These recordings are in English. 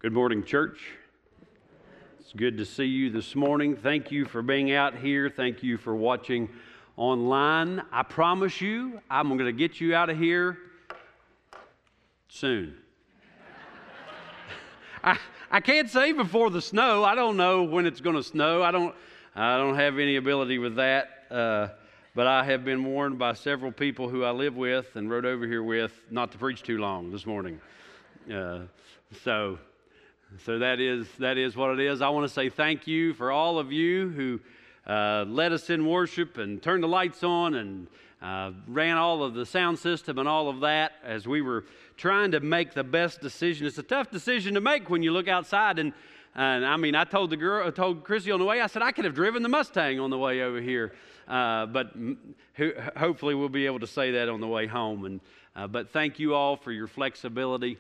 Good morning, church. It's good to see you this morning. Thank you for being out here. Thank you for watching online. I promise you, I'm going to get you out of here soon. I can't say before the snow. I don't know when it's going to snow. I don't have any ability with that. But I have been warned by several people who I live with and rode over here with not to preach too long this morning. So that is what it is. I want to say thank you for all of you who led us in worship and turned the lights on and ran all of the sound system and all of that as we were trying to make the best decision. It's a tough decision to make when you look outside. And I mean, I told Chrissy on the way, I said I could have driven the Mustang on the way over here. But hopefully we'll be able to say that on the way home. But thank you all for your flexibility.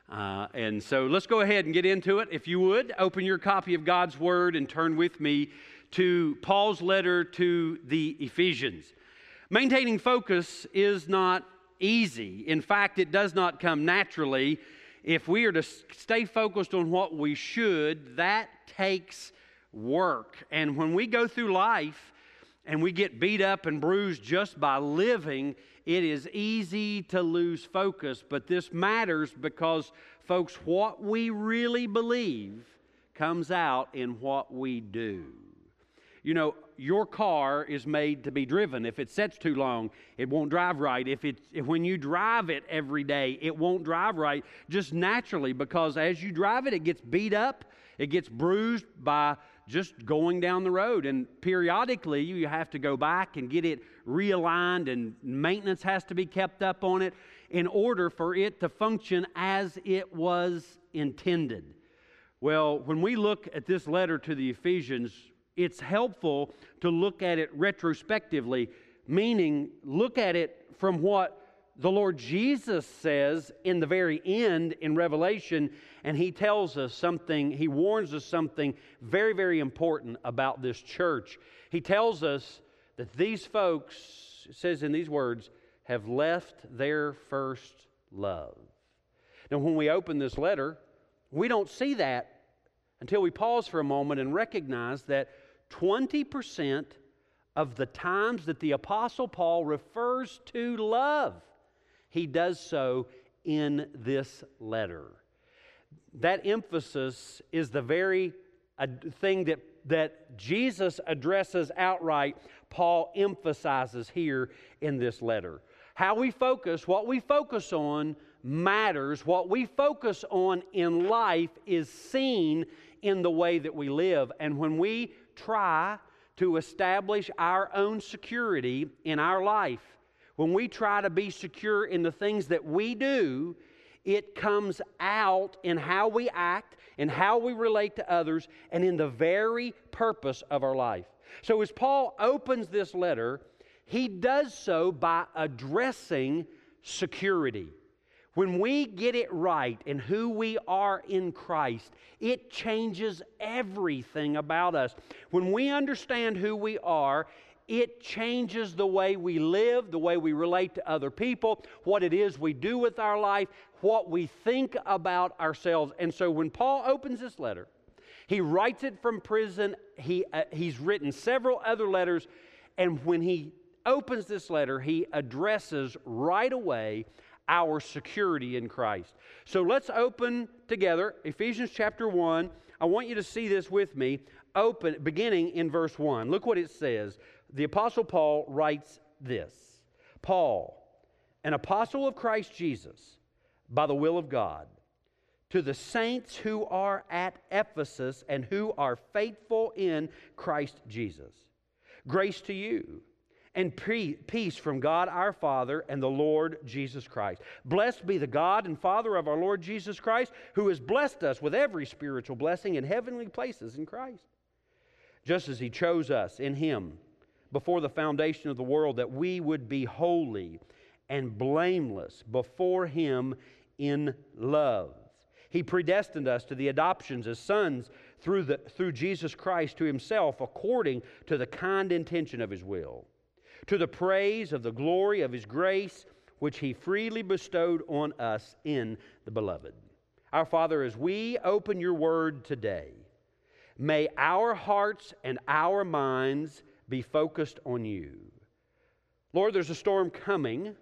And so let's go ahead and get into it. If you would, open your copy of God's Word and turn with me to Paul's letter to the Ephesians. Maintaining focus is not easy. In fact, it does not come naturally. If we are to stay focused on what we should, that takes work. And when we go through life and we get beat up and bruised just by living, it is easy to lose focus, but this matters because, folks, what we really believe comes out in what we do. You know, your car is made to be driven. If it sits too long, it won't drive right. When you drive it every day, it won't drive right just naturally because as you drive it, it gets beat up, it gets bruised by just going down the road, and periodically you have to go back and get it realigned, and maintenance has to be kept up on it in order for it to function as it was intended. Well, when we look at this letter to the Ephesians, it's helpful to look at it retrospectively, meaning look at it from what the Lord Jesus says in the very end in Revelation, and He tells us something, He warns us something very, very important about this church. He tells us that these folks, it says in these words, have left their first love. Now, when we open this letter, we don't see that until we pause for a moment and recognize that 20% of the times that the Apostle Paul refers to love, he does so in this letter. That emphasis is the very thing that Jesus addresses outright, Paul emphasizes here in this letter. How we focus, what we focus on matters. What we focus on in life is seen in the way that we live. And when we try to establish our own security in our life, when we try to be secure in the things that we do, it comes out in how we act, in how we relate to others, and in the very purpose of our life. So as Paul opens this letter, he does so by addressing security. When we get it right in who we are in Christ, it changes everything about us. When we understand who we are, it changes the way we live, the way we relate to other people, what it is we do with our life, what we think about ourselves. And so when Paul opens this letter, he writes it from prison. He's written several other letters. And when he opens this letter, he addresses right away our security in Christ. So let's open together Ephesians chapter 1. I want you to see this with me, beginning in verse 1. Look what it says. The Apostle Paul writes this: Paul, an apostle of Christ Jesus, by the will of God, to the saints who are at Ephesus and who are faithful in Christ Jesus. Grace to you and peace from God our Father and the Lord Jesus Christ. Blessed be the God and Father of our Lord Jesus Christ, who has blessed us with every spiritual blessing in heavenly places in Christ, just as He chose us in Him before the foundation of the world, that we would be holy and blameless before Him in love. He predestined us to the adoptions as sons through Jesus Christ to Himself, according to the kind intention of His will, to the praise of the glory of His grace, which He freely bestowed on us in the Beloved. Our Father, as we open your word today, may our hearts and our minds be focused on you. Lord, there's a storm coming,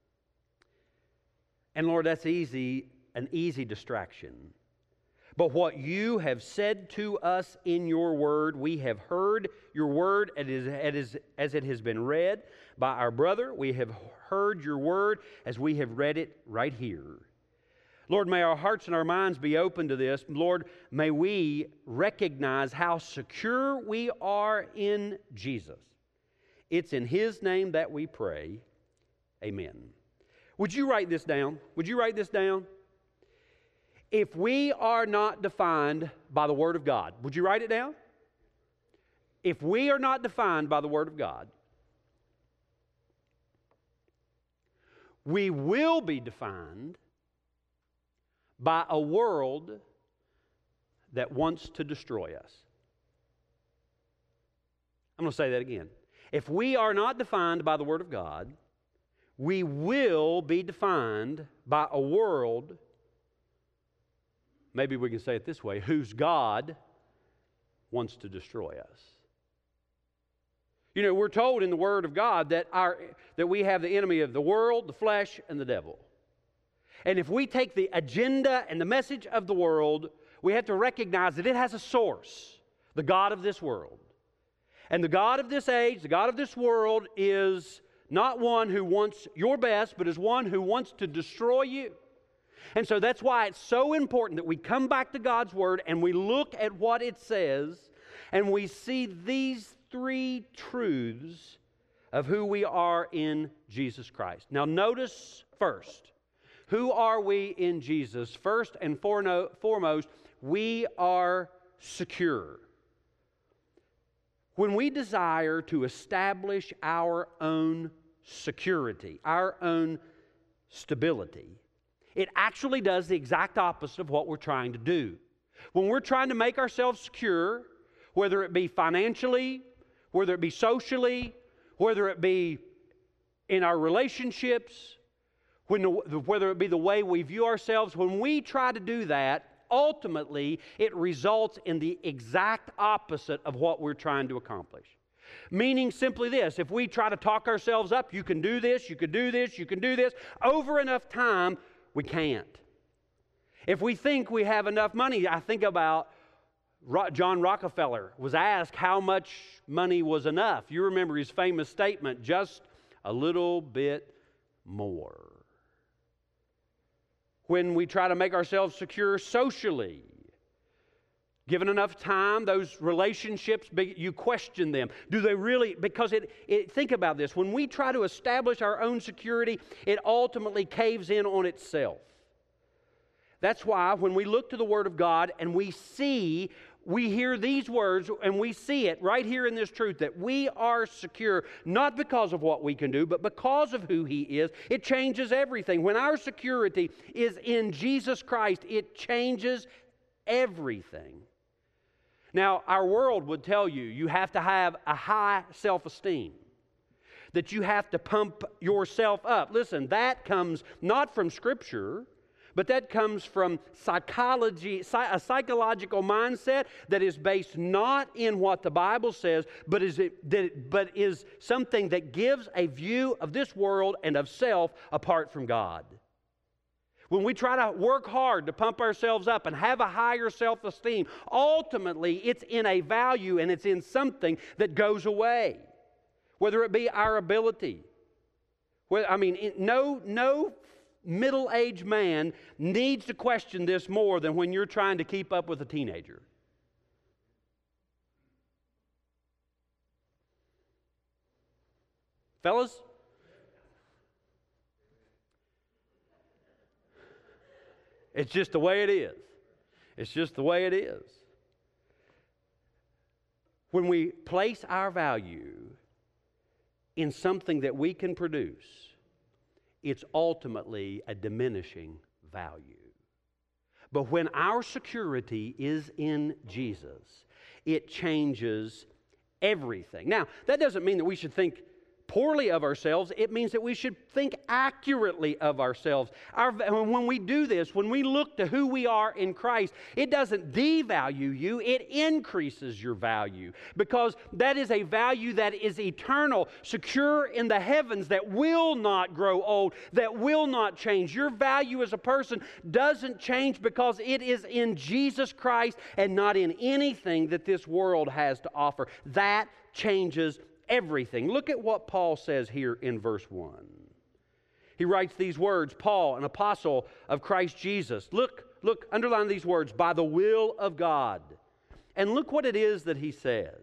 and Lord, that's an easy distraction. But what you have said to us in your word, we have heard your word as it has been read by our brother. We have heard your word as we have read it right here. Lord, may our hearts and our minds be open to this. Lord, may we recognize how secure we are in Jesus. It's in His name that we pray. Amen. Would you write this down? Would you write this down? If we are not defined by the Word of God, would you write it down? If we are not defined by the Word of God, we will be defined by a world that wants to destroy us. I'm going to say that again. If we are not defined by the Word of God, we will be defined by a world, maybe we can say it this way, whose God wants to destroy us. You know, we're told in the Word of God that we have the enemy of the world, the flesh, and the devil. And if we take the agenda and the message of the world, we have to recognize that it has a source, the God of this world. And the God of this age, the God of this world, is not one who wants your best, but is one who wants to destroy you. And so that's why it's so important that we come back to God's Word and we look at what it says and we see these three truths of who we are in Jesus Christ. Now notice first, who are we in Jesus? First and foremost, we are secure. When we desire to establish our own security, our own stability, it actually does the exact opposite of what we're trying to do. When we're trying to make ourselves secure, whether it be financially, whether it be socially, whether it be in our relationships, whether it be the way we view ourselves, when we try to do that, ultimately it results in the exact opposite of what we're trying to accomplish. Meaning simply this, if we try to talk ourselves up, you can do this, you can do this, you can do this, over enough time, we can't. If we think we have enough money, I think about John Rockefeller was asked how much money was enough. You remember his famous statement, just a little bit more. When we try to make ourselves secure socially, given enough time, those relationships, you question them. Do they really? Because think about this. When we try to establish our own security, it ultimately caves in on itself. That's why when we look to the Word of God and we hear these words and we see it right here in this truth that we are secure, not because of what we can do, but because of who He is, it changes everything. When our security is in Jesus Christ, it changes everything. Now, our world would tell you, you have to have a high self-esteem, that you have to pump yourself up. Listen, that comes not from Scripture, but that comes from psychology, a psychological mindset that is based not in what the Bible says, but is something that gives a view of this world and of self apart from God. When we try to work hard to pump ourselves up and have a higher self-esteem, ultimately it's in a value and it's in something that goes away. Whether it be our ability. No middle-aged man needs to question this more than when you're trying to keep up with a teenager. Fellas? It's just the way it is. It's just the way it is. When we place our value in something that we can produce, it's ultimately a diminishing value. But when our security is in Jesus, it changes everything. Now, that doesn't mean that we should think poorly of ourselves, it means that we should think accurately of ourselves. When we do this, when we look to who we are in Christ, it doesn't devalue you, it increases your value, because that is a value that is eternal, secure in the heavens, that will not grow old, that will not change. Your value as a person doesn't change because it is in Jesus Christ and not in anything that this world has to offer. That changes everything. Look at what Paul says here in verse 1. He writes these words, Paul, an apostle of Christ Jesus. Look, underline these words, by the will of God. And look what it is that he says.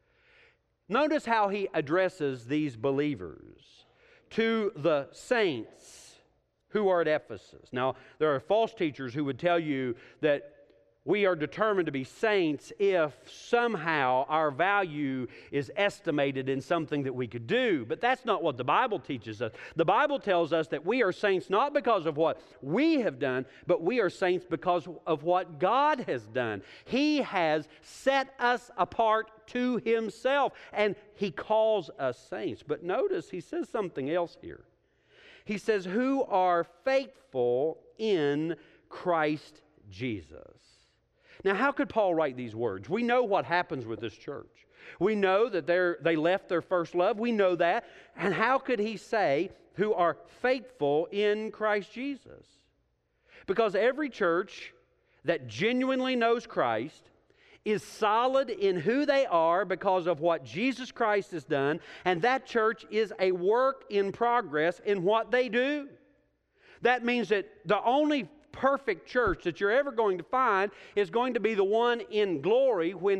Notice how he addresses these believers to the saints who are at Ephesus. Now, there are false teachers who would tell you that we are determined to be saints if somehow our value is estimated in something that we could do. But that's not what the Bible teaches us. The Bible tells us that we are saints not because of what we have done, but we are saints because of what God has done. He has set us apart to Himself, and He calls us saints. But notice He says something else here. He says, who are faithful in Christ Jesus. Now, how could Paul write these words? We know what happens with this church. We know that they left their first love. We know that. And how could he say, who are faithful in Christ Jesus? Because every church that genuinely knows Christ is solid in who they are because of what Jesus Christ has done, and that church is a work in progress in what they do. That means that the only perfect church that you're ever going to find is going to be the one in glory when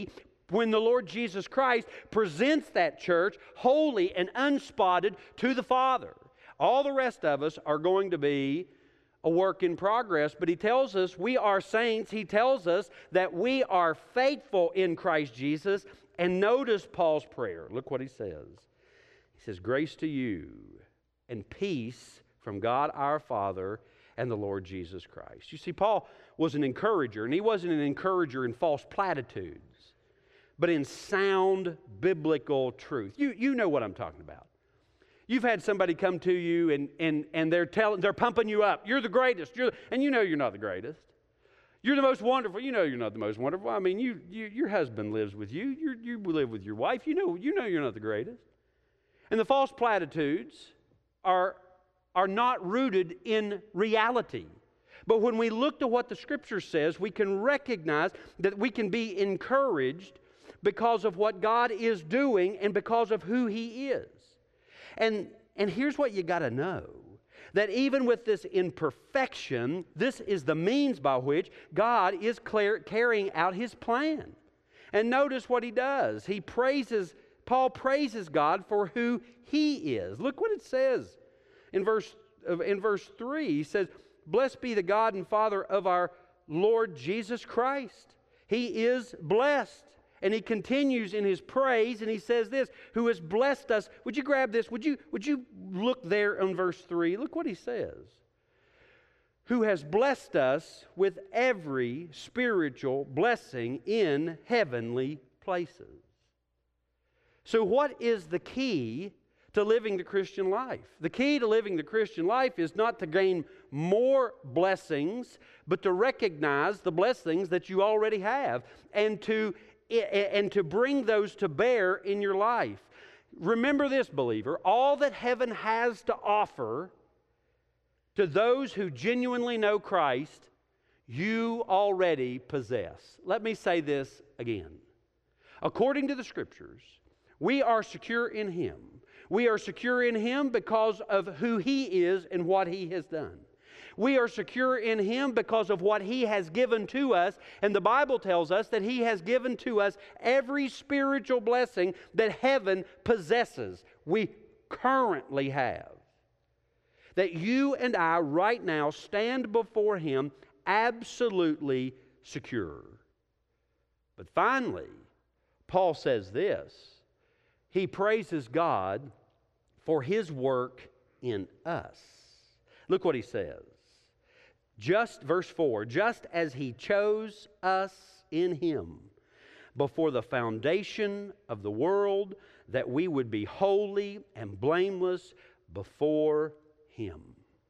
the Lord Jesus Christ presents that church holy and unspotted to the Father. All the rest of us are going to be a work in progress, but he tells us we are saints. He tells us that we are faithful in Christ Jesus. And notice Paul's prayer. Look what he says. He says, grace to you and peace from God our Father and the Lord Jesus Christ. You see, Paul was an encourager, and he wasn't an encourager in false platitudes, but in sound biblical truth. You know what I'm talking about. You've had somebody come to you and they're pumping you up. You're the greatest. And you know you're not the greatest. You're the most wonderful. You know you're not the most wonderful. I mean, your husband lives with you. You live with your wife. You know you're not the greatest. And the false platitudes are not rooted in reality. But when we look to what the Scripture says, we can recognize that we can be encouraged because of what God is doing and because of who He is. And here's what you got to know. That even with this imperfection, this is the means by which God is carrying out His plan. And notice what He does. Paul praises God for who He is. Look what it says. In verse 3, he says, blessed be the God and Father of our Lord Jesus Christ. He is blessed. And he continues in his praise, and he says this, who has blessed us. Would you grab this? Would you look there on verse 3? Look what he says. Who has blessed us with every spiritual blessing in heavenly places. So what is the key to living the Christian life? The key to living the Christian life is not to gain more blessings, but to recognize the blessings that you already have and to bring those to bear in your life. Remember this, believer, all that heaven has to offer to those who genuinely know Christ, you already possess. Let me say this again. According to the Scriptures, we are secure in Him. We are secure in Him because of who He is and what He has done. We are secure in Him because of what He has given to us. And the Bible tells us that He has given to us every spiritual blessing that heaven possesses. We currently have. That you and I right now stand before Him absolutely secure. But finally, Paul says this. He praises God for His work in us. Look what he says. Verse 4, just as He chose us in Him before the foundation of the world, that we would be holy and blameless before Him.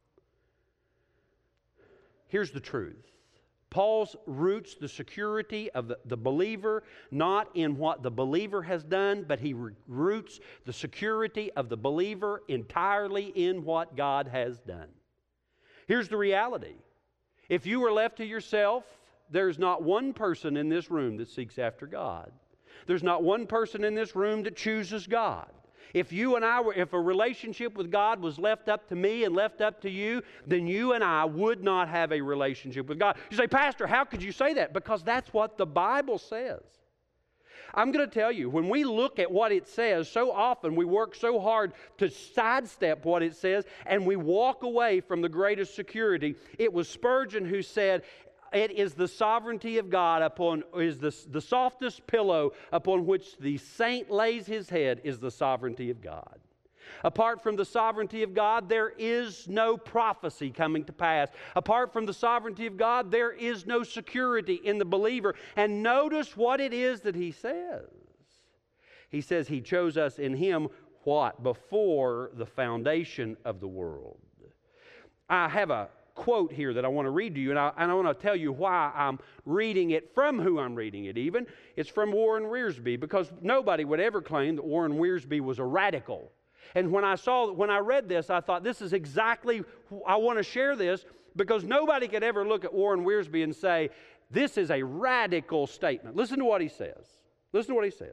Here's the truth. Paul roots the security of the believer not in what the believer has done, but he roots the security of the believer entirely in what God has done. Here's the reality. If you were left to yourself, there's not one person in this room that seeks after God. There's not one person in this room that chooses God. If a relationship with God was left up to me and left up to you, then you and I would not have a relationship with God. You say, Pastor, how could you say that? Because that's what the Bible says. I'm going to tell you, when we look at what it says, so often we work so hard to sidestep what it says, and we walk away from the greatest security. It was Spurgeon who said, it is the sovereignty of God the softest pillow upon which the saint lays his head is the sovereignty of God. Apart from the sovereignty of God, there is no prophecy coming to pass. Apart from the sovereignty of God, there is no security in the believer. And notice what it is that he says. He says He chose us in Him, what? Before the foundation of the world. I have a quote here that I want to read to you, and I want to tell you why I'm reading it, from who I'm reading it even. It's from Warren Wiersbe, because nobody would ever claim that Warren Wiersbe was a radical. And when I read this, I thought, this is exactly, I want to share this, because nobody could ever look at Warren Wiersbe and say, this is a radical statement. Listen to what he says. Listen to what he says.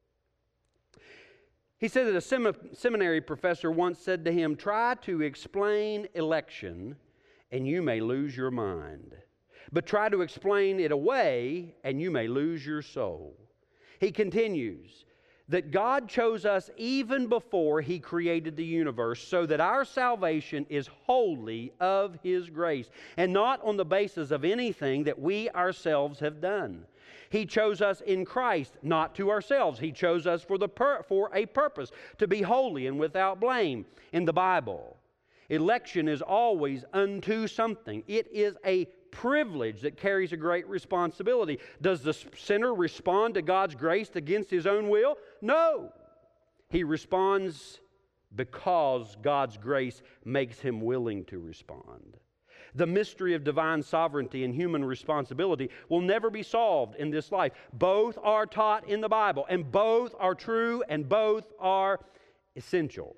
He said that a seminary professor once said to him, try to explain election and you may lose your mind. But try to explain it away, and you may lose your soul. He continues that God chose us even before He created the universe, so that our salvation is wholly of His grace, and not on the basis of anything that we ourselves have done. He chose us in Christ, not to ourselves. He chose us for a purpose, to be holy and without blame. In the Bible, election is always unto something. It is a privilege that carries a great responsibility. Does the sinner respond to God's grace against his own will? No. He responds because God's grace makes him willing to respond. The mystery of divine sovereignty and human responsibility will never be solved in this life. Both are taught in the Bible, and both are true, and both are essential.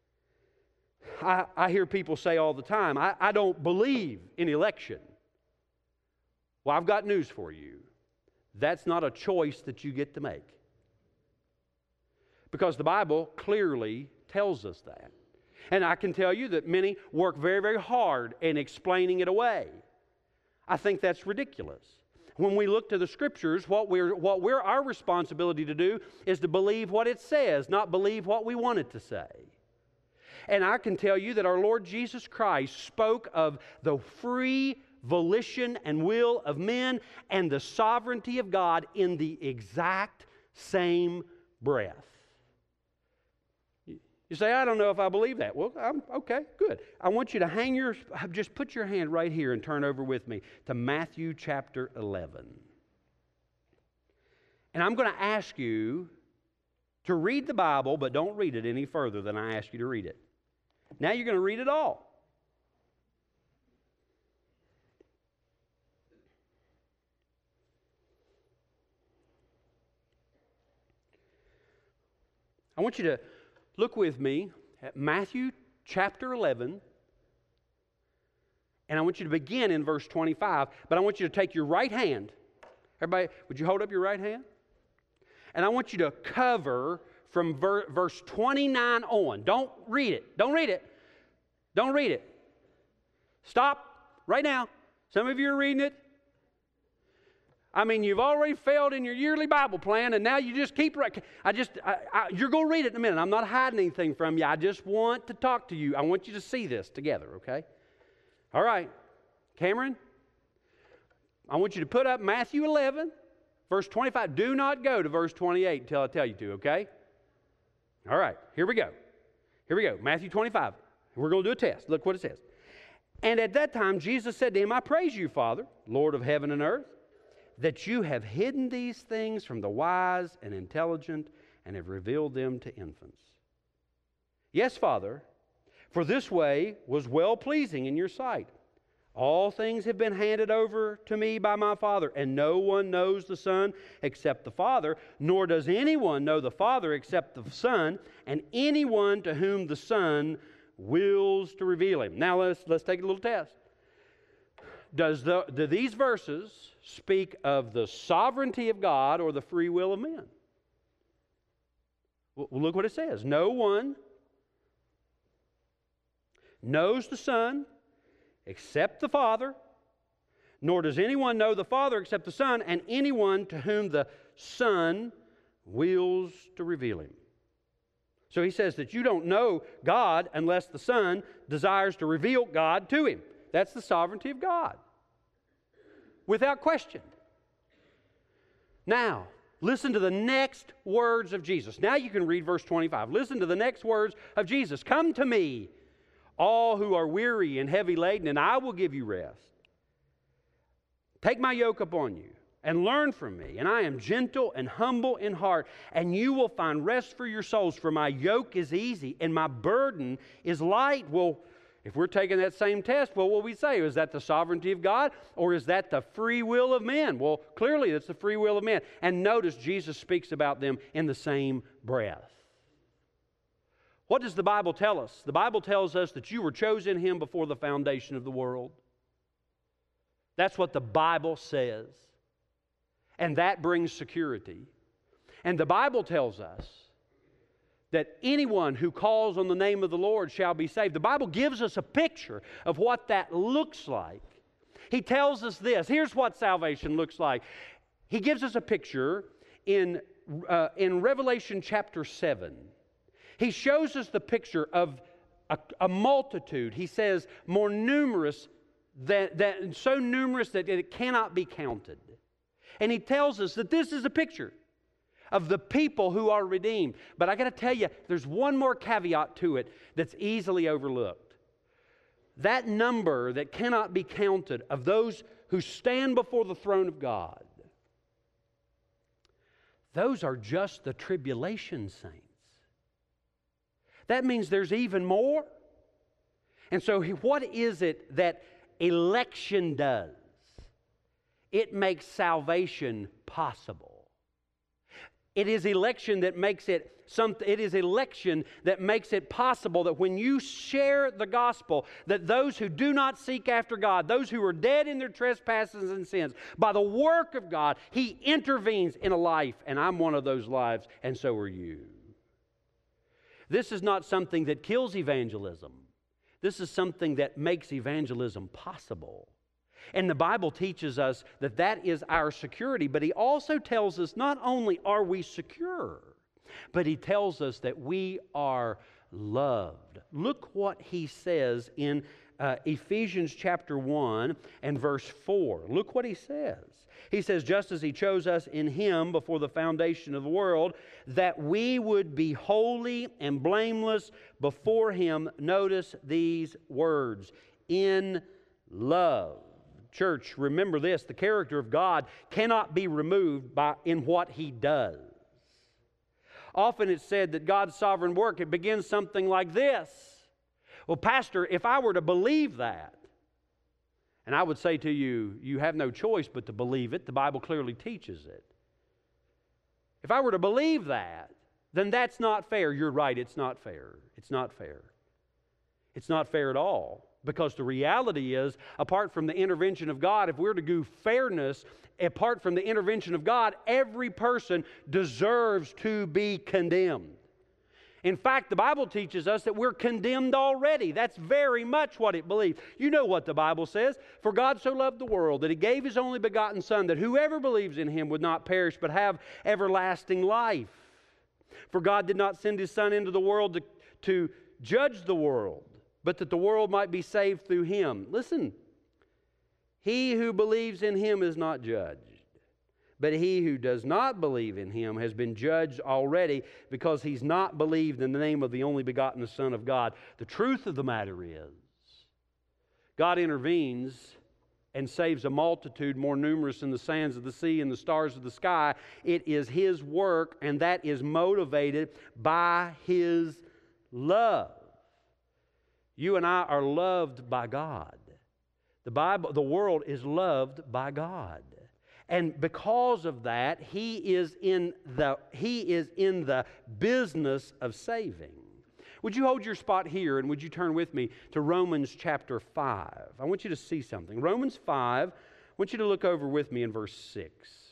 I hear people say all the time, I don't believe in election. Well, I've got news for you. That's not a choice that you get to make. Because the Bible clearly tells us that. And I can tell you that many work very, very hard in explaining it away. I think that's ridiculous. When we look to the Scriptures, our responsibility to do is to believe what it says, not believe what we want it to say. And I can tell you that our Lord Jesus Christ spoke of the free volition and will of men and the sovereignty of God in the exact same breath. You say, I don't know if I believe that. Well, okay, good. I want you to just put your hand right here and turn over with me to Matthew chapter 11. And I'm going to ask you to read the Bible, but don't read it any further than I ask you to read it. Now you're going to read it all. I want you to look with me at Matthew chapter 11, and I want you to begin in verse 25, but I want you to take your right hand. Everybody, would you hold up your right hand? And I want you to cover from verse 29 on. Don't read it. Don't read it. Don't read it. Stop right now. Some of you are reading it. I mean, you've already failed in your yearly Bible plan, and now you just keep... you're going to read it in a minute. I'm not hiding anything from you. I just want to talk to you. I want you to see this together, okay? All right. Cameron, I want you to put up Matthew 11, verse 25. Do not go to verse 28 until I tell you to, okay? All right. Here we go. Here we go. Matthew 25. We're going to do a test. Look what it says. And at that time, Jesus said to him, I praise you, Father, Lord of heaven and earth, that you have hidden these things from the wise and intelligent and have revealed them to infants. Yes, Father, for this way was well-pleasing in your sight. All things have been handed over to me by my Father, and no one knows the Son except the Father, nor does anyone know the Father except the Son, and anyone to whom the Son wills to reveal him. Now let's take a little test. Do these verses speak of the sovereignty of God or the free will of men? Well, look what it says. No one knows the Son except the Father, nor does anyone know the Father except the Son, and anyone to whom the Son wills to reveal him. So he says that you don't know God unless the Son desires to reveal God to him. That's the sovereignty of God, without question. Now, listen to the next words of Jesus. Now you can read verse 25. Listen to the next words of Jesus. Come to me, all who are weary and heavy laden, and I will give you rest. Take my yoke upon you and learn from me, and I am gentle and humble in heart, and you will find rest for your souls, for my yoke is easy and my burden is light. Well, if we're taking that same test, what will we say? Is that the sovereignty of God, or is that the free will of men? Well, clearly it's the free will of men. And notice Jesus speaks about them in the same breath. What does the Bible tell us? The Bible tells us that you were chosen in Him before the foundation of the world. That's what the Bible says. And that brings security. And the Bible tells us that anyone who calls on the name of the Lord shall be saved. The Bible gives us a picture of what that looks like. He tells us this. Here's what salvation looks like. He gives us a picture in Revelation chapter 7. He shows us the picture of a multitude. He says more numerous, so numerous that it cannot be counted. And he tells us that this is a picture of the people who are redeemed. But I got to tell you, there's one more caveat to it that's easily overlooked. That number that cannot be counted of those who stand before the throne of God, those are just the tribulation saints. That means there's even more. And so what is it that election does? It makes salvation possible. It is election that makes it possible that when you share the gospel, that those who do not seek after God, those who are dead in their trespasses and sins, by the work of God, He intervenes in a life, and I'm one of those lives, and so are you. This is not something that kills evangelism. This is something that makes evangelism possible. And the Bible teaches us that that is our security, but He also tells us not only are we secure, but He tells us that we are loved. Look what He says in Ephesians chapter 1 and verse 4. Look what He says. He says, just as He chose us in Him before the foundation of the world, that we would be holy and blameless before Him. Notice these words, in love. Church, remember this, the character of God cannot be removed in what He does. Often it's said that God's sovereign work, it begins something like this. Well, Pastor, if I were to believe that, and I would say to you, you have no choice but to believe it. The Bible clearly teaches it. If I were to believe that, then that's not fair. You're right, it's not fair. It's not fair. It's not fair at all. Because the reality is, apart from the intervention of God, if we're to do fairness, apart from the intervention of God, every person deserves to be condemned. In fact, the Bible teaches us that we're condemned already. That's very much what it believes. You know what the Bible says. For God so loved the world that He gave His only begotten Son, that whoever believes in Him would not perish but have everlasting life. For God did not send His Son into the world to judge the world, but that the world might be saved through Him. Listen, he who believes in Him is not judged. But he who does not believe in Him has been judged already, because he's not believed in the name of the only begotten Son of God. The truth of the matter is, God intervenes and saves a multitude more numerous than the sands of the sea and the stars of the sky. It is His work, and that is motivated by His love. You and I are loved by God. The world is loved by God. And because of that, He is in the business of saving. Would you hold your spot here, and would you turn with me to Romans chapter 5? I want you to see something. Romans 5, I want you to look over with me in verse 6.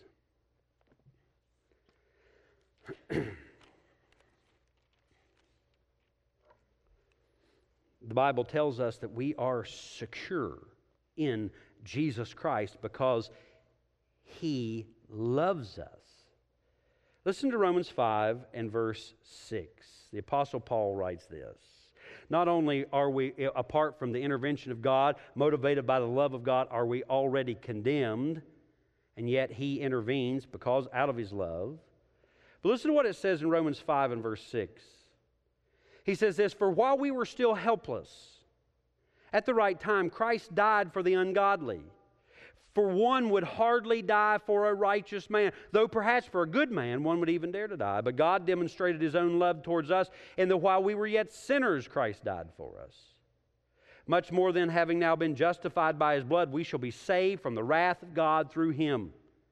The Bible tells us that we are secure in Jesus Christ because He loves us. Listen to Romans 5 and verse 6. The Apostle Paul writes this: not only are we, apart from the intervention of God, motivated by the love of God, are we already condemned, and yet He intervenes because out of His love. But listen to what it says in Romans 5 and verse 6. He says this: for while we were still helpless, at the right time Christ died for the ungodly. For one would hardly die for a righteous man, though perhaps for a good man one would even dare to die. But God demonstrated His own love towards us, in that while we were yet sinners, Christ died for us. Much more then, having now been justified by His blood, we shall be saved from the wrath of God through Him.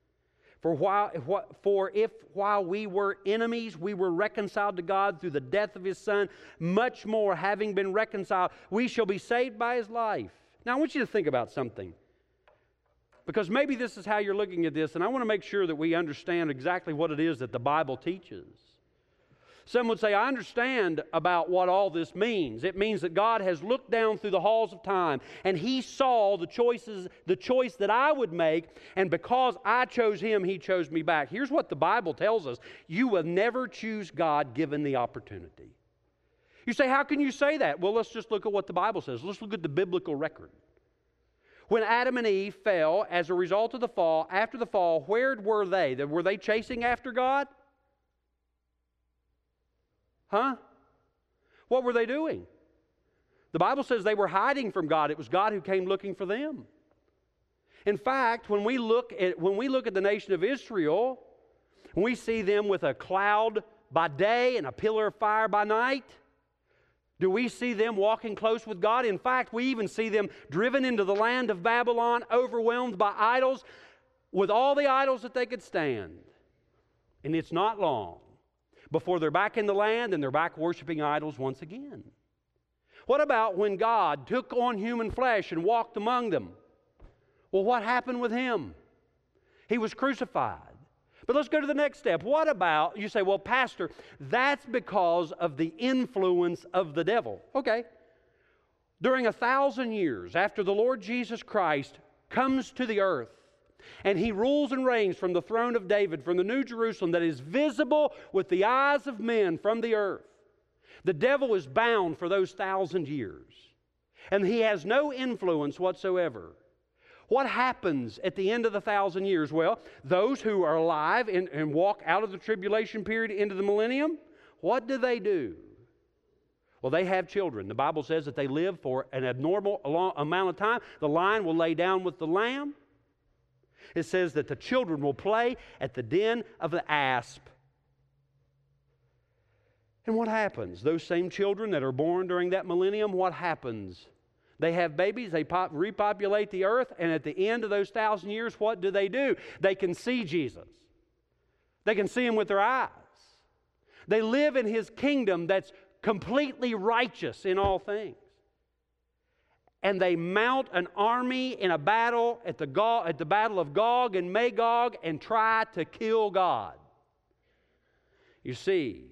For if while we were enemies, we were reconciled to God through the death of His Son, much more, having been reconciled, we shall be saved by His life. Now I want you to think about something, because maybe this is how you're looking at this, and I want to make sure that we understand exactly what it is that the Bible teaches. Some would say, I understand about what all this means. It means that God has looked down through the halls of time, and He saw the choice that I would make, and because I chose Him, He chose me back. Here's what the Bible tells us: you will never choose God given the opportunity. You say, how can you say that? Well, let's just look at what the Bible says. Let's look at the biblical record. When Adam and Eve fell as a result of the fall, after the fall, where were they? Were they chasing after God? Huh? What were they doing? The Bible says they were hiding from God. It was God who came looking for them. In fact, when we look at the nation of Israel, we see them with a cloud by day and a pillar of fire by night. Do we see them walking close with God? In fact, we even see them driven into the land of Babylon, overwhelmed by idols, with all the idols that they could stand. And it's not long before they're back in the land and they're back worshiping idols once again. What about when God took on human flesh and walked among them? Well, what happened with Him? He was crucified. But let's go to the next step. What about, you say, well, Pastor, that's because of the influence of the devil. Okay. During 1,000 years after the Lord Jesus Christ comes to the earth, and He rules and reigns from the throne of David, from the New Jerusalem that is visible with the eyes of men from the earth, the devil is bound for those 1,000 years. And he has no influence whatsoever. What happens at the end of the 1,000 years? Well, those who are alive and walk out of the tribulation period into the millennium, what do? Well, they have children. The Bible says that they live for an abnormal amount of time. The lion will lay down with the lamb. It says that the children will play at the den of the asp. And what happens? Those same children that are born during that millennium, what happens? They have babies, they repopulate the earth, and at the end of those 1,000 years, what do? They can see Jesus. They can see Him with their eyes. They live in His kingdom that's completely righteous in all things. And they mount an army in a battle at the battle of Gog and Magog and try to kill God. You see,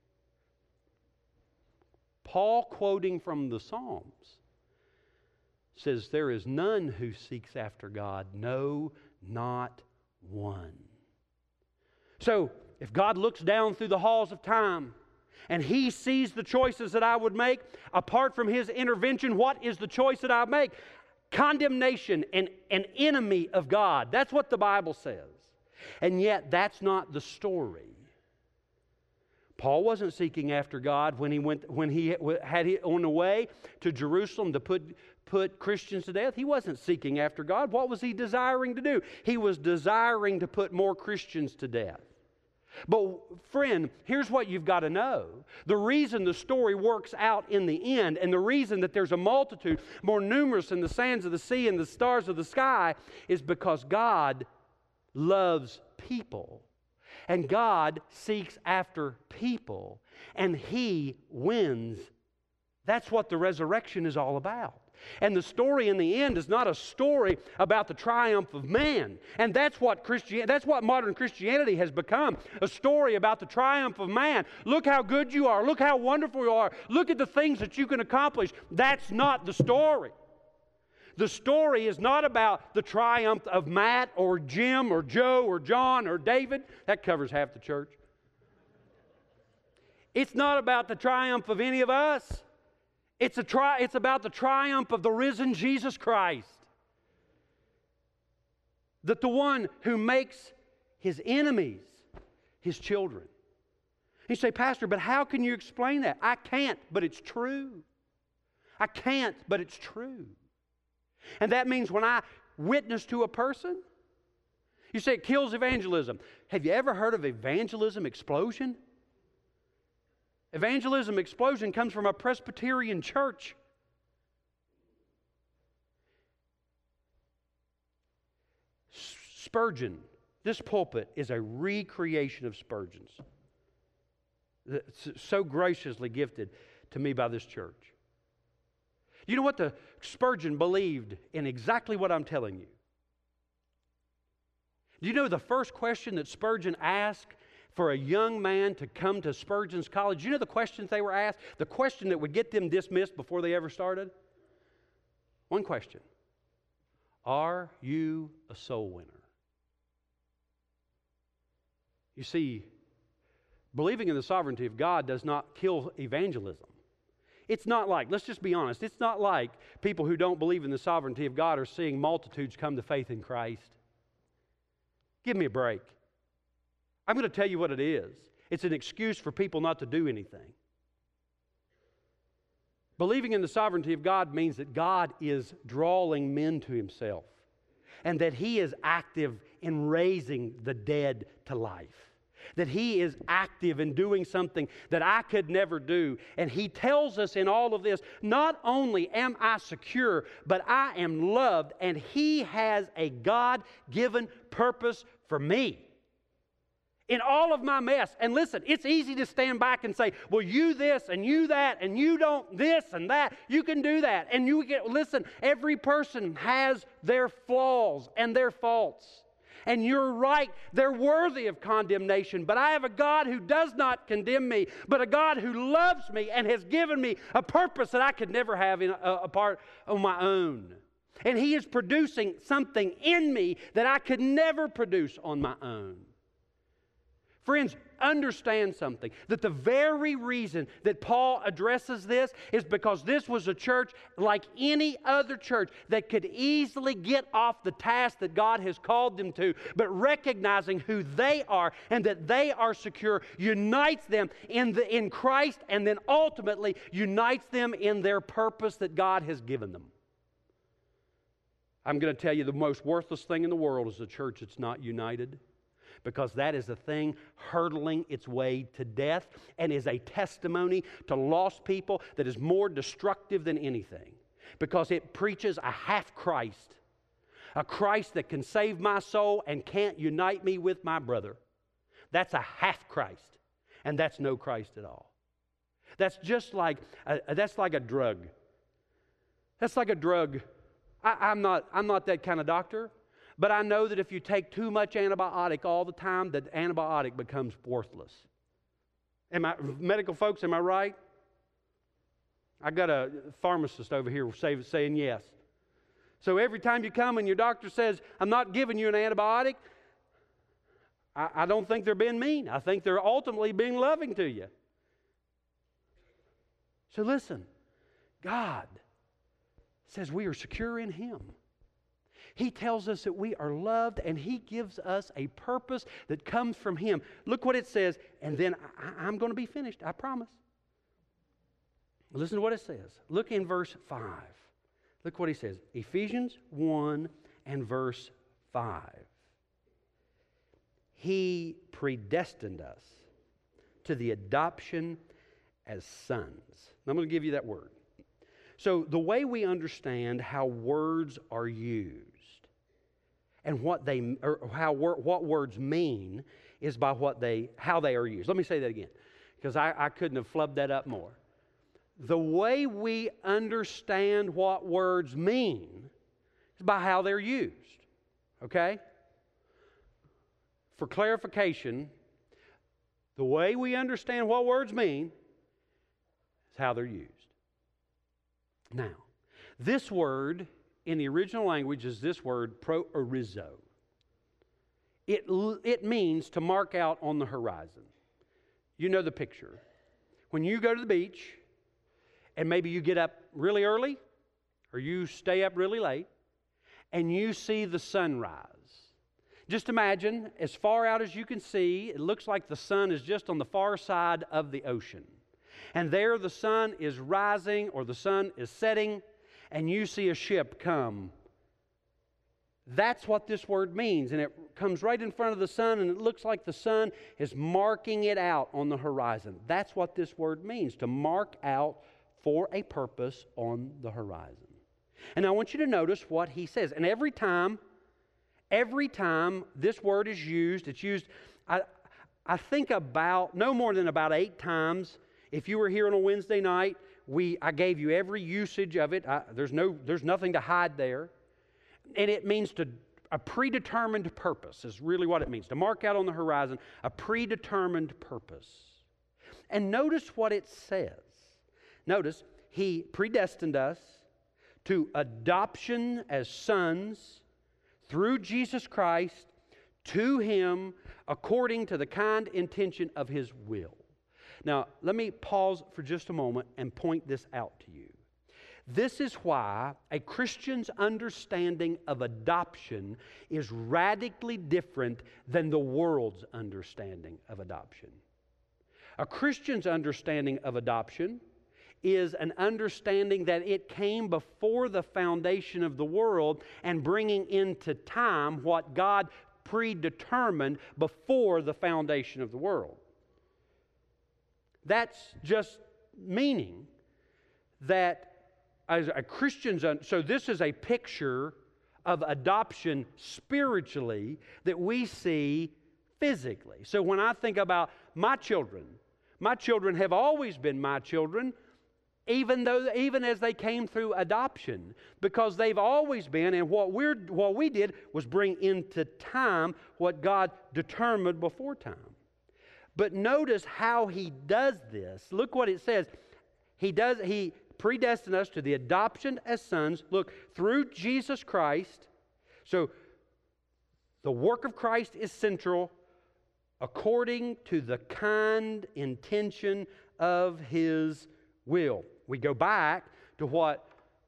Paul, quoting from the Psalms, says, there is none who seeks after God, no, not one. So, if God looks down through the halls of time and He sees the choices that I would make, apart from His intervention, what is the choice that I make? Condemnation and an enemy of God. That's what the Bible says. And yet, that's not the story. Paul wasn't seeking after God when he had it on the way to Jerusalem to put put Christians to death, he wasn't seeking after God. What was he desiring to do? He was desiring to put more Christians to death. But friend, here's what you've got to know. The reason the story works out in the end, and the reason that there's a multitude more numerous than the sands of the sea and the stars of the sky, is because God loves people. And God seeks after people. And He wins. That's what the resurrection is all about. And the story in the end is not a story about the triumph of man. And that's what modern Christianity has become, a story about the triumph of man. Look how good you are. Look how wonderful you are. Look at the things that you can accomplish. That's not the story. The story is not about the triumph of Matt or Jim or Joe or John or David. That covers half the church. It's not about the triumph of any of us. It's about the triumph of the risen Jesus Christ. That the one who makes His enemies His children. You say, Pastor, but how can you explain that? I can't, but it's true. I can't, but it's true. And that means when I witness to a person, you say it kills evangelism. Have you ever heard of evangelism explosion? Evangelism explosion comes from a Presbyterian church. Spurgeon, this pulpit is a recreation of Spurgeon's. So graciously gifted to me by this church. You know what the Spurgeon believed in exactly what I'm telling you? Do you know the first question that Spurgeon asked for a young man to come to Spurgeon's college? You know the questions they were asked? The question that would get them dismissed before they ever started? One question. Are you a soul winner? You see, believing in the sovereignty of God does not kill evangelism. It's not like, let's just be honest, it's not like people who don't believe in the sovereignty of God are seeing multitudes come to faith in Christ. Give me a break. I'm going to tell you what it is. It's an excuse for people not to do anything. Believing in the sovereignty of God means that God is drawing men to Himself and that He is active in raising the dead to life. That He is active in doing something that I could never do. And He tells us in all of this, not only am I secure, but I am loved, and He has a God-given purpose for me. In all of my mess. And listen, it's easy to stand back and say, well, you this and you that and you don't this and that. You can do that. And listen, every person has their flaws and their faults. And you're right, they're worthy of condemnation. But I have a God who does not condemn me, but a God who loves me and has given me a purpose that I could never have apart on my own. And He is producing something in me that I could never produce on my own. Friends, understand something, that the very reason that Paul addresses this is because this was a church like any other church that could easily get off the task that God has called them to, but recognizing who they are and that they are secure unites them in Christ, and then ultimately unites them in their purpose that God has given them. I'm going to tell you the most worthless thing in the world is a church that's not united. Because that is a thing hurtling its way to death and is a testimony to lost people that is more destructive than anything. Because it preaches a half Christ. A Christ that can save my soul and can't unite me with my brother. That's a half Christ. And that's no Christ at all. That's just like a drug. That's like a drug. I'm not that kind of doctor. But I know that if you take too much antibiotic all the time, that antibiotic becomes worthless. Medical folks, am I right? I got a pharmacist over here saying yes. So every time you come and your doctor says, I'm not giving you an antibiotic, I don't think they're being mean. I think they're ultimately being loving to you. So listen, God says we are secure in Him. He tells us that we are loved, and He gives us a purpose that comes from Him. Look what it says, and then I'm going to be finished, I promise. Listen to what it says. Look in verse 5. Look what he says. Ephesians 1 and verse 5. He predestined us to the adoption as sons. Now, I'm going to give you that word. So the way we understand how words are used and what words mean is by how they are used. Let me say that again, because I couldn't have flubbed that up more. The way we understand what words mean is by how they're used. Okay? For clarification, the way we understand what words mean is how they're used. Now, this word in the original language is this word, proorizo. It means to mark out on the horizon. You know the picture. When you go to the beach, and maybe you get up really early, or you stay up really late, and you see the sunrise. Just imagine, as far out as you can see, it looks like the sun is just on the far side of the ocean. And there the sun is rising or the sun is setting, and you see a ship come. That's what this word means. And it comes right in front of the sun, and it looks like the sun is marking it out on the horizon. That's what this word means, to mark out for a purpose on the horizon. And I want you to notice what he says. And every time this word is used, it's used, I think about no more than about 8 times. If you were here on a Wednesday night, I gave you every usage of it. There's nothing to hide there. And it means a predetermined purpose is really what it means. To mark out on the horizon a predetermined purpose. And notice what it says. Notice, He predestined us to adoption as sons through Jesus Christ to Him according to the kind intention of His will. Now, let me pause for just a moment and point this out to you. This is why a Christian's understanding of adoption is radically different than the world's understanding of adoption. A Christian's understanding of adoption is an understanding that it came before the foundation of the world and bringing into time what God predetermined before the foundation of the world. That's just meaning that as a Christian's, so this is a picture of adoption spiritually that we see physically. So when I think about my children have always been my children, even as they came through adoption, because they've always been, and what we did was bring into time what God determined before time. But notice how He does this. Look what it says. He predestined us to the adoption as sons, look, through Jesus Christ. So the work of Christ is central according to the kind intention of His will. We go back to what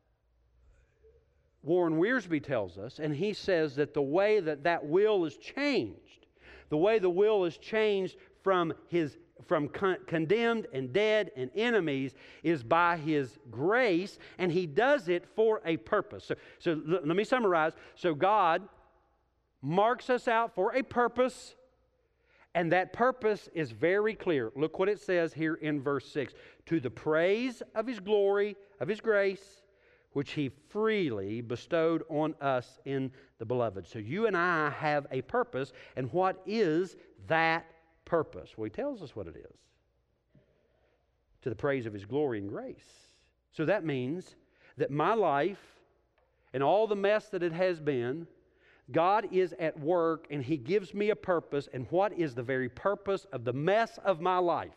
Warren Wiersbe tells us, and he says that the way that will is changed, the way the will is changed from condemned and dead and enemies is by His grace, and He does it for a purpose. So let me summarize. So God marks us out for a purpose, and that purpose is very clear. Look what it says here in verse 6. To the praise of His glory, of His grace, which He freely bestowed on us in the Beloved. So you and I have a purpose, and what is that purpose? Well, He tells us what it is. To the praise of His glory and grace. So that means that my life and all the mess that it has been, God is at work and He gives me a purpose. And what is the very purpose of the mess of my life?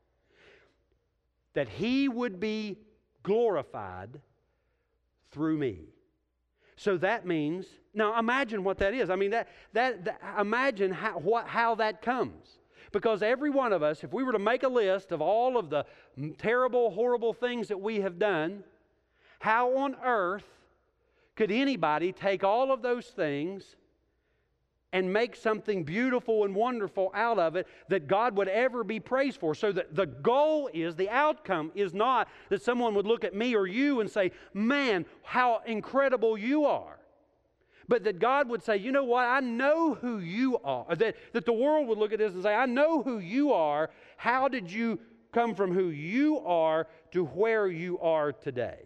That He would be glorified through me. So that means, now imagine what that is. I mean, imagine how that comes. Because every one of us, if we were to make a list of all of the terrible, horrible things that we have done, how on earth could anybody take all of those things and make something beautiful and wonderful out of it that God would ever be praised for. So that the goal is, the outcome is not that someone would look at me or you and say, man, how incredible you are. But that God would say, you know what, I know who you are. That the world would look at this and say, I know who you are. How did you come from who you are to where you are today?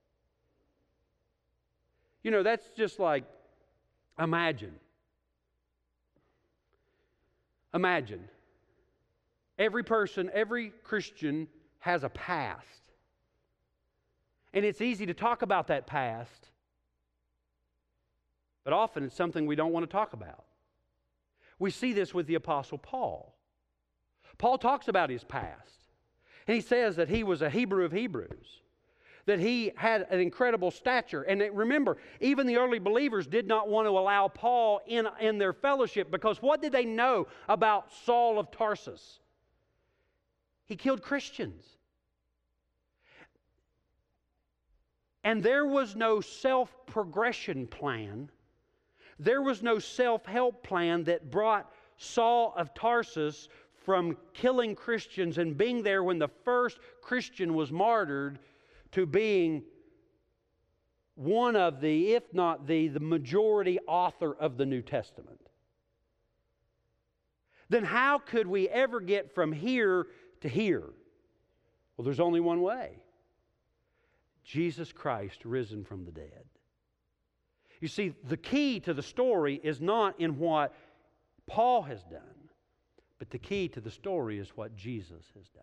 You know, that's just like, imagine every person, every Christian has a past. And it's easy to talk about that past, but often it's something we don't want to talk about. We see this with the Apostle Paul. Paul talks about his past. And he says that he was a Hebrew of Hebrews, that he had an incredible stature. And remember, even the early believers did not want to allow Paul in their fellowship, because what did they know about Saul of Tarsus? He killed Christians. And there was no self-progression plan. There was no self-help plan that brought Saul of Tarsus from killing Christians and being there when the first Christian was martyred to being one of the, if not the majority author of the New Testament. Then how could we ever get from here to here? Well, there's only one way. Jesus Christ risen from the dead. You see, the key to the story is not in what Paul has done, but the key to the story is what Jesus has done.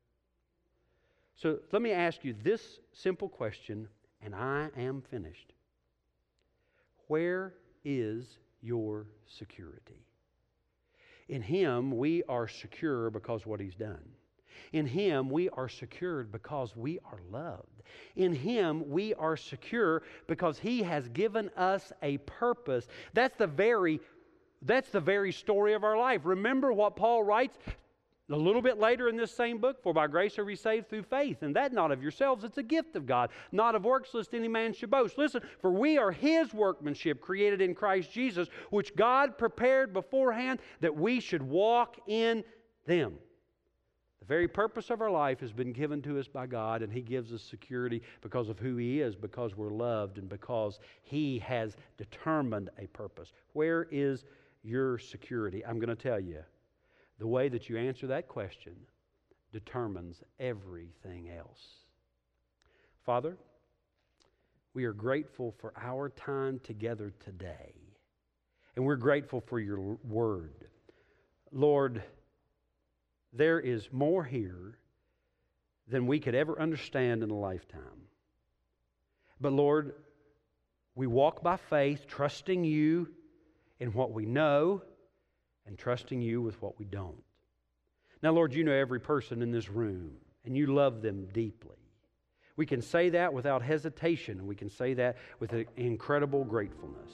So let me ask you this simple question, and I am finished. Where is your security? In Him we are secure because of what He's done. In Him we are secured because we are loved. In Him we are secure because He has given us a purpose. That's the very story of our life. Remember what Paul writes a little bit later in this same book, for by grace are we saved through faith, and that not of yourselves, it's a gift of God, not of works, lest any man should boast. Listen, for we are His workmanship, created in Christ Jesus, which God prepared beforehand that we should walk in them. The very purpose of our life has been given to us by God, and He gives us security because of who He is, because we're loved, and because He has determined a purpose. Where is your security? I'm going to tell you, the way that you answer that question determines everything else. Father, we are grateful for our time together today, and we're grateful for your word. Lord, there is more here than we could ever understand in a lifetime. But Lord, we walk by faith, trusting you in what we know and trusting you with what we don't. Now, Lord, you know every person in this room, and you love them deeply. We can say that without hesitation, and we can say that with an incredible gratefulness.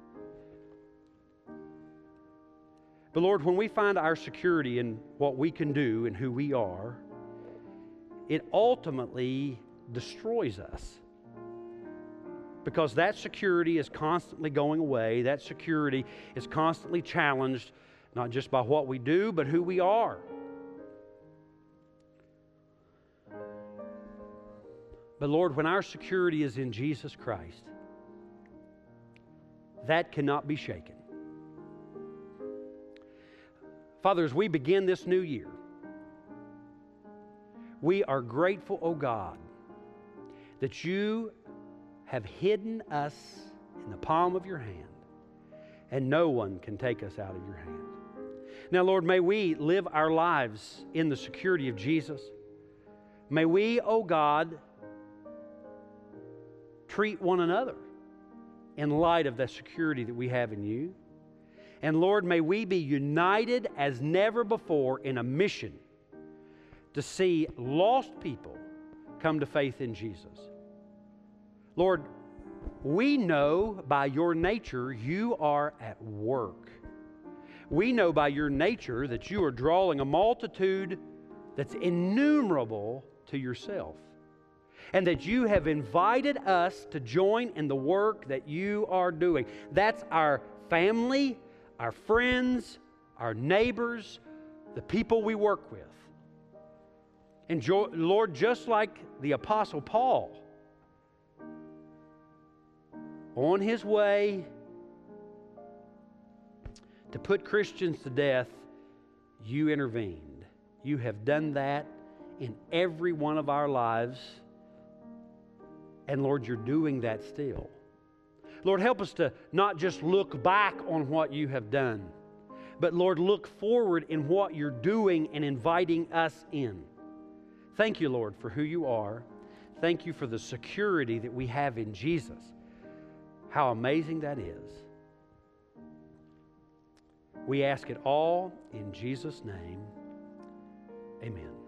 But Lord, when we find our security in what we can do and who we are, it ultimately destroys us. Because that security is constantly going away. That security is constantly challenged, not just by what we do, but who we are. But Lord, when our security is in Jesus Christ, that cannot be shaken. Father, as we begin this new year, we are grateful, O God, that you have hidden us in the palm of your hand, and no one can take us out of your hand. Now, Lord, may we live our lives in the security of Jesus. May we, O God, treat one another in light of the security that we have in you. And Lord, may we be united as never before in a mission to see lost people come to faith in Jesus. Lord, we know by your nature you are at work. We know by your nature that you are drawing a multitude that's innumerable to yourself, and that you have invited us to join in the work that you are doing. That's our family, our friends, our neighbors, the people we work with. And Lord, just like the Apostle Paul, on his way to put Christians to death, you intervened. You have done that in every one of our lives. And Lord, you're doing that still. Lord, help us to not just look back on what you have done, but Lord, look forward in what you're doing and inviting us in. Thank you, Lord, for who you are. Thank you for the security that we have in Jesus. How amazing that is. We ask it all in Jesus' name. Amen.